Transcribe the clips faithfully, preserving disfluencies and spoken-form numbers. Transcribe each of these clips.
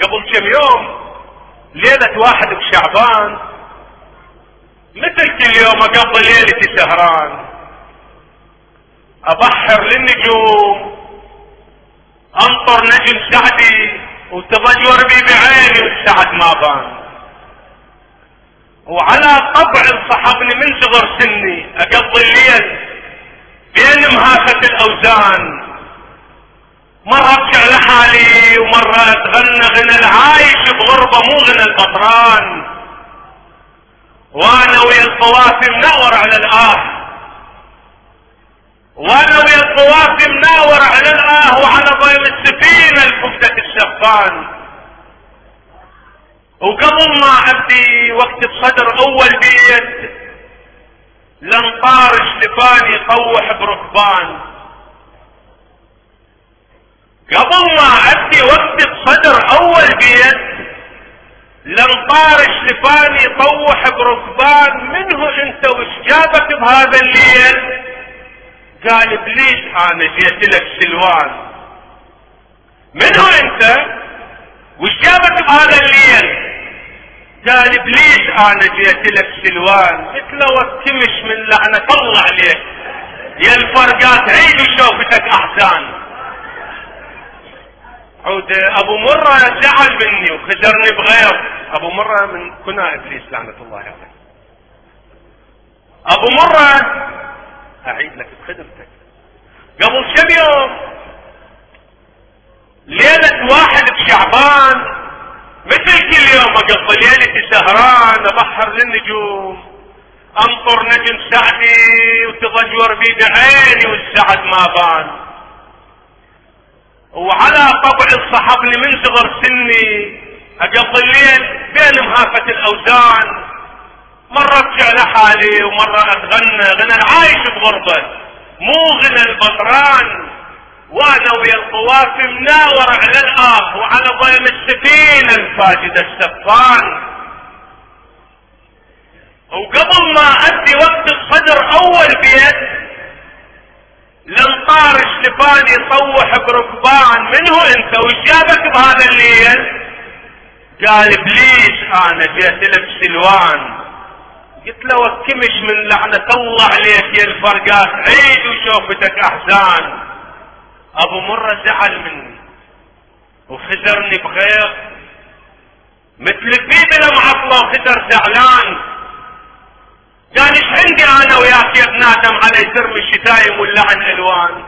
قبل كم يوم ليلة واحد بشعبان مثل كل يوم اقضي ليلتي سهران، ابحر للنجوم انطر نجم سعدي وتضجر بي بعيني والسعد ما بان، وعلى طبع صحبني من صغر سني اقضي الليل بين مهافة الاوزان، مرة ابكي لحالي ومرة اتغنى غنى العايش بغربة مو غنى البطران، وانا ويا الطوافي منور على الاه، وانا ويا الطوافي منور على الاه وعلى ضيم السفينة الكفتة الشفان. وقبل ما ابدي وقت بصدر اول بيت لنطار شلفاني يطوح بركبان، قبل ما ابدي وقت بصدر اول بيت لنطار شلفاني يطوح بركبان، منه انت وش جابك بهذا الليل؟ قال ابليس انا جيت لك سلوان. منه انت وش جابك بهذا الليل؟ قال ابليس انا جيت لك سلوان. قلت له واتمش من لعنة الله عليك يا الفرقات عيد وشوفتك احزان. عود ابو مرة زعل مني وخزرني بغير. ابو مرة من كنا ابليس لعنة الله عليه. ابو مرة اعيد لك بخدمتك قبل كم يوم ليلة واحد بشعبان مثل كل يوم اقضي ليلتي سهران ابحر للنجوم انطر نجم سعدي وتضجر بي بعيني والسعد ما بان، وعلى طبع صحبني من صغر سني اقضي الليل بين مهافة الاوزان، مرة ابكي لحالي ومرة اتغنى غنى العايش بغربة مو غنى البطران، وانا ويا الطوافي مناور على الآخ وعلى ضيم السفينة الفاجدة السفان. وقبل ما ادي وقت الصدر اول بيت لنطار شلفاني يطوح بركبان، منه انت وش جابك بهذا الليل؟ قال ابليس انا جيت لك سلوان. قلت له وكمش من لعنة الله عليك يا الفرقات عيد وشوفتك احزان. ابو مرة زعل مني وخزرني بغير مثل البيب لمعطله وخزر زعلان. قال ايش عندي انا وياك يا ابن ادم علي ترمي الشتايم واللعن الوان؟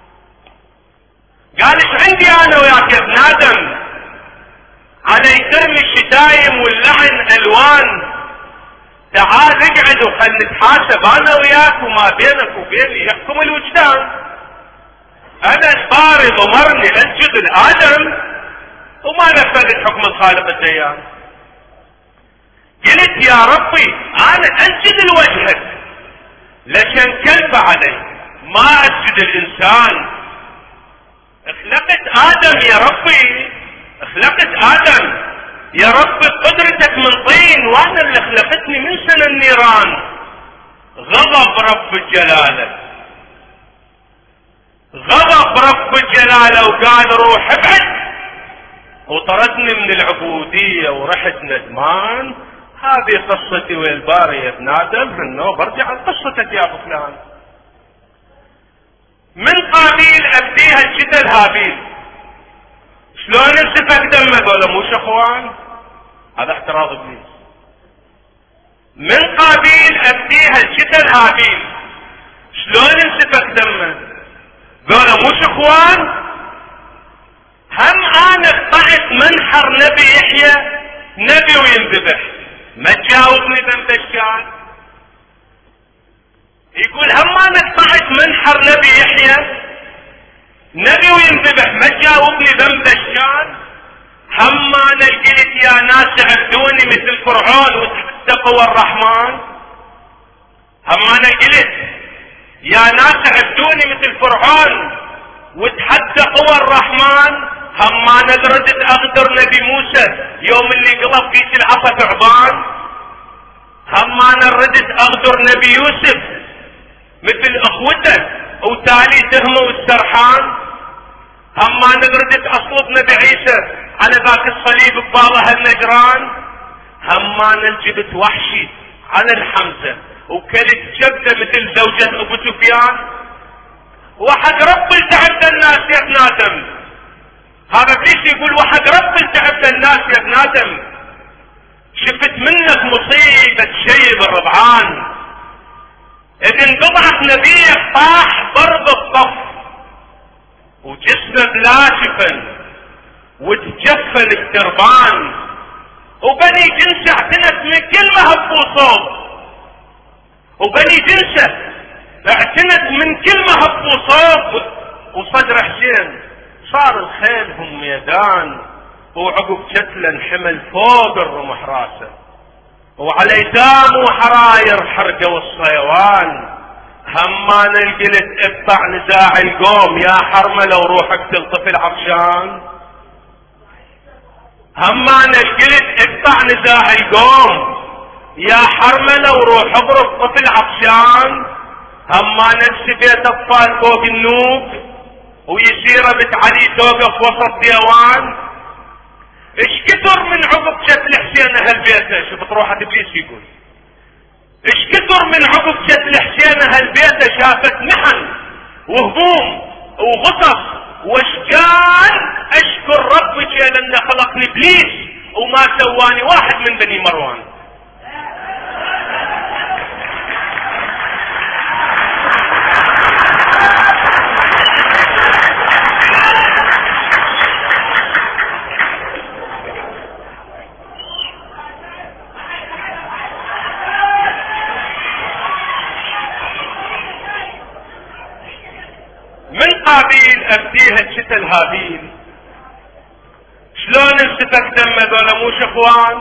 قال ايش عندي انا وياك يا ابن ادم علي ترمي الشتايم واللعن الوان؟ تعال اقعد وخل نتحاسب انا وياك وما بينك وبيني يحكم الوجدان. انا الباري ضمرني اسجد الادم وما نفذت حكم الخالق الديان. قلت يا ربي انا اسجد لوجهك لكن كلب علي ما اسجد الانسان. اخلقت ادم يا ربي اخلقت ادم يا رب قدرتك من طين وانا اللي خلقتني من سنة النيران. غضب رب الجلالة غضب رب الجلالة وقال روح ابعد وطردني من العبودية ورحت ندمان. هذه قصتي والباري يا ابن ادم منه برجع قصتك يا ابو فلان. من قابيل ابديها الجدل هابيل شلون انسفك دمه ذولا مو اخوان؟ هذا اعتراض ابليس. من قابيل ابديها الجدل هابيل شلون انسفك دمه ذولا مو اخوان؟ هم انا قطعت منحر نبي يحيى نبي وينذبح ما تجاوبني ذنب اشكال. يقول هم انا قطعت منحر نبي يحيى نبي وينذبح ما تجاوبني ذنب اشكال. هم انا قلت يا ناس عبدوني مثل فرعون وتحدى قوى الرحمن. هم انا قلت يا ناس عبدوني مثل فرعون وتحدى قوى الرحمن. هم انا ردت اغدر نبي موسى يوم اللي قلب فيك العصا ثعبان. هم انا ردت اغدر نبي يوسف مثل اخوته وتالي تهمه والسرحان. هم انا ردت اصلب نبي عيسى على ذاك الصليب ببالها النجران. همانا جبت وحشي على الحمزة وكلت جبدة مثل زوجة ابو سفيان. وحد رب التعب الناس يا ابن ادم. هذا ابليس يقول وحد رب التعب الناس يا ابن ادم. شفت منك مصيبة شيب الربعان. اذ انقطعت نبيك طاح ضرب الطف وجسمه بلاشفا وتجفل التربان. وبني جنسه اعتنت من كل مهب وصوب. وبني جنسه اعتنت من كل مهب وصوب. وصدر حسين صار الخيل هم ميدان. وعقب شتله انحمل فوق الرمح راسه. وعلى ايتام وحراير حرقه والصيوان. همان القلت اقطع نزاع القوم يا حرمله وروحك تلطف العطشان. همان القلت اقطع نزاع القوم يا حرمله وروح اضرب طفل عطشان. همان السبيت اطفال فوق النوب ويسيره بنت علي توقف وسط ديوان. ايش كثر من عقب شتل حسين اهل بيته. شوف روحة ابليس يقول ايش كثر من عقب شتل حسين اهل بيته شافت محن وهموم وغصص واشجان. اشكر ربك لان خلقني ابليس وما سواني واحد من بني مروان. هابيل ابديها الشتل هابيل. شلون انسفك دم ذولا موش اخوان.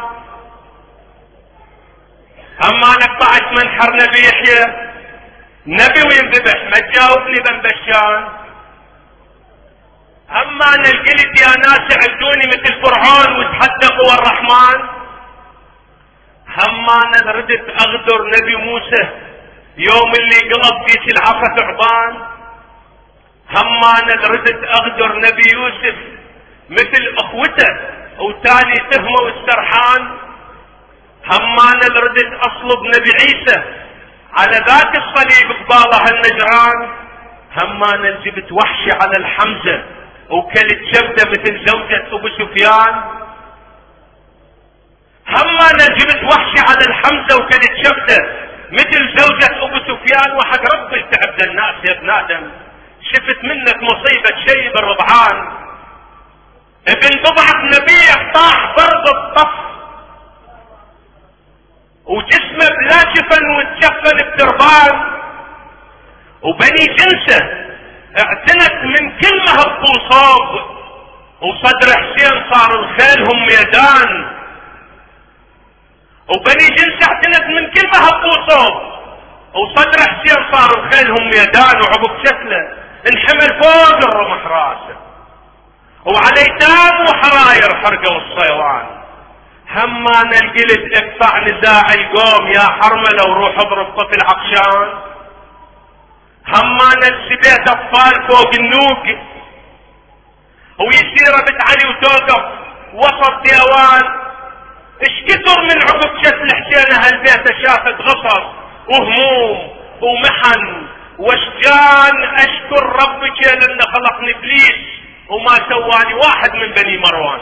اما نقطعت منحر نبي يحيى نبي وينذبح ما تجاوبني بن بشان. اما انا القلت يا ناس عبدوني مثل فرعون وتحدقوا الرحمن. اما انا ردت اغدر نبي موسى يوم اللي قلب فيك العصا ثعبان. همان ردت اغدر نبي يوسف مثل اخوته وتالي تهمه والسرحان. همان ردت اصلب نبي عيسى على ذاك الصليب قباله النجران. همان جبت وحشي على الحمزه وكلت جبده مثل زوجة ابو سفيان. همان جبت وحشي على الحمزه وكلت جبده مثل زوجة ابو سفيان. وحق رب التعب الناس يا ابن ادم. شفت منك مصيبة شيب الرضعان. ابن بضعة نبيك طاح ضرب الطف وجسمه بلاشفا وتجفن التربان. وبني جنسه اعتنت من كل مهب وصوب. وصدر حسين صار الخيل هم ميدان. وبني جنسه اعتنت من كل مهب وصوب. وصدر حسين صار الخيل هم ميدان. وعقب شكله انحمل فوق الرمح راسه. وعلى ايتام وحراير حرقه والصيوان. همان القلت اقطع نزاع القوم يا حرمله وروح اضرب طفل عطشان. همان السبيت اطفال فوق النوق ويسيره بنت علي وتوقف وسط ديوان. ايش كثر من عقب شتل حسين اهل بيته شافت غصص وهموم ومحن واشجان. اشكر ربك لان خلقني ابليس وما سواني واحد من بني مروان.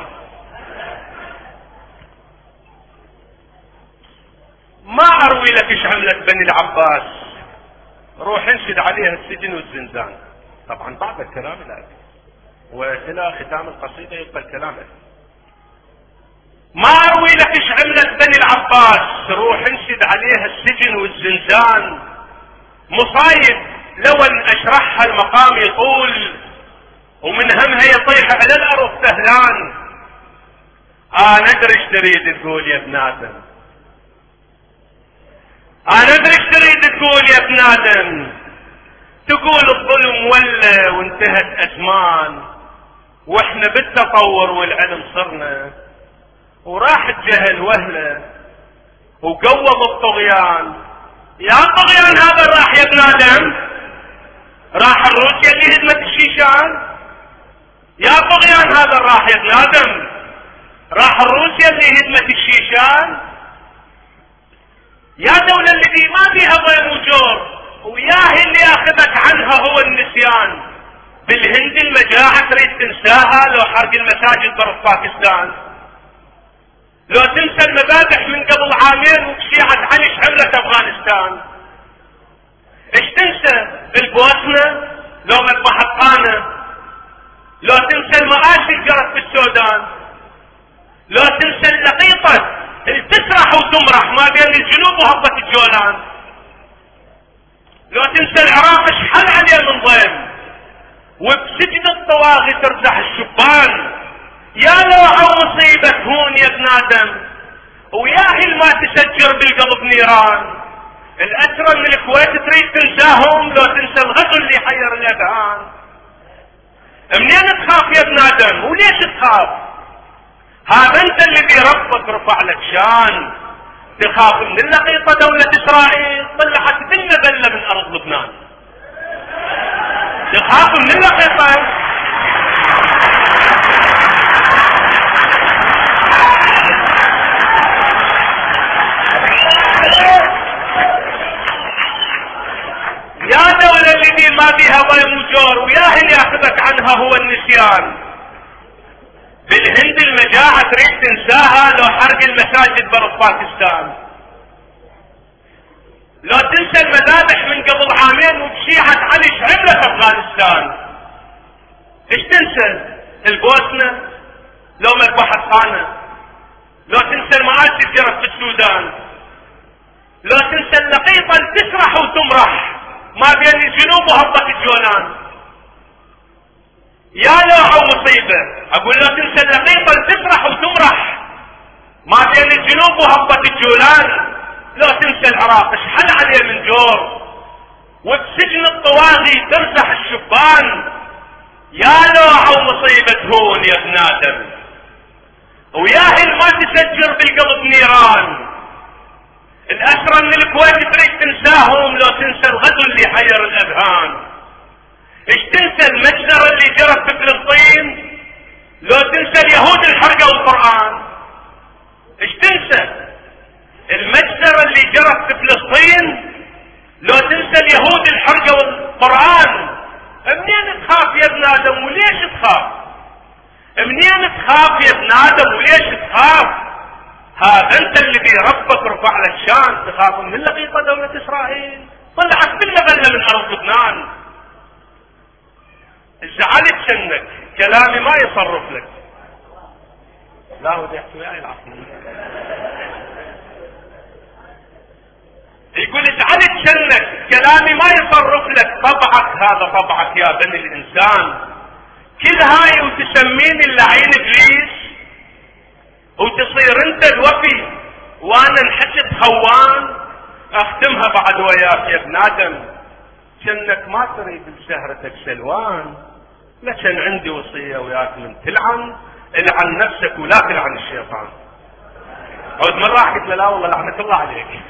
ما اروي لك ايش عملت بني العباس. روح انشد عليها السجن والزنزان. طبعا بعد الكلام لك والى ختام القصيدة يبقى الكلام لك. ما اروي لك ايش عملت بني العباس. روح انشد عليها السجن والزنزان. مصايب لو ان اشرحها المقام يطول ومن همها يطيح على الارض سهلان. انا ادري ايش تريد تقول يا ابن ادم. انا ادري ايش تريد تقول يا ابن ادم. تقول الظلم ولا وانتهت ازمان واحنا بالتطور والعلم صرنا. وراح الجهل وهله وقوض الطغيان. يا طغيان هذا راح يا ابن ادم. راح الروسيا اللي هدمت الشيشان. يا طغيان هذا راح يا ابن ادم. راح روسيا اللي هدمت الشيشان. يا دولة اللي ما فيها ضيم وجور وياه اللي اخذك عنها هو النسيان. بالهند المجاعة تريد تنساها لو حرق المساجد برا باكستان. لو تنسى المذابح من قبل عامين وبشيعة علي عملت افغانستان. ايش تنسى البوسنة لو مذبح الطانة. لو تنسى المآسي اللي جرت في السودان. لو تنسى اللقيطة اللي تسرح وتمرح ما بين الجنوب وهضبة الجولان. لو تنسى العراق ايش حل عليه من ضيم وبسجن الطواغي ترزح الشبان. يا لو عو مصيبة هون يا ابن ادم وياهل ما تسجر بالقلب نيران. الاسرى من الكويت تريد تنساهم لو تنسى الغزو اللي حير الاذهان. منين تخاف يا ابن ادم وليش تخاف؟ هذا انت الذي ربك رفع لك شان. تخاف من اللقيطة دولة اسرائيل طلعت دلة دلة من ارض لبنان. تخاف من اللقيطة. يا دولة اللي ما فيها ضيم وجور وياه اللي ياخذك عنها هو النسيان. بالهند المجاعة تريد تنساها لو حرق المساجد برا باكستان. لو تنسى المذابح من قبل عامين وبشيعة علي عملت افغانستان. ايش تنسى البوسنة لو مذبح الطانة. لو تنسى المآسي اللي جرت في السودان. لو تنسى اللقيطة اللي تسرح وتمرح ما بين الجنوب وهضبة الجولان. يا لو عو مصيبة اقول لو تنسى اللقيطة اللي تسرح وتمرح ما بين الجنوب وهضبة الجولان. لو تنسى العراق ايش حل عليه من جور وبسجن الطواغي ترزح الشبان. يا لو عو مصيبة هون يا ابن ادم وياهل ما تسجر بالقلب نيران. الاسرى من الكويت تريد تنساهم لو تنسى الغزو اللي حير الاذهان. ايش تنسى المجزرة اللي جرت في فلسطين لو تنسى اليهود الحرقة والقرآن. ايش تنسى المجزرة اللي جرت في فلسطين لو تنسى اليهود الحرقة والقرآن. منين تخاف يا ابن ادم وليش تخاف؟ منين تخاف يا ابن ادم وليش تخاف؟ هذا انت الذي ربك رفع لك شان. تخاف من اللقيطة دولة اسرائيل طلعت كل بلة من ارض لبنان. زعلت شنك كلامي ما يصرف لك. لا هو دي احتوائي العقل. يقول زعلت شنك كلامي ما يصرف لك. طبعك هذا طبعك يا بني الانسان. كل هاي وتسميني اللعين ابليس وتصير انت الوفي وانا انحسب خوان. اختمها بعد وياك يا ابن ادم. شنك ما تريد بسهرتك سلوان. لكن عندي وصية وياك من تلعن العن نفسك ولا تلعن الشيطان. عود مرة قلت له لا والله لعنة الله عليك.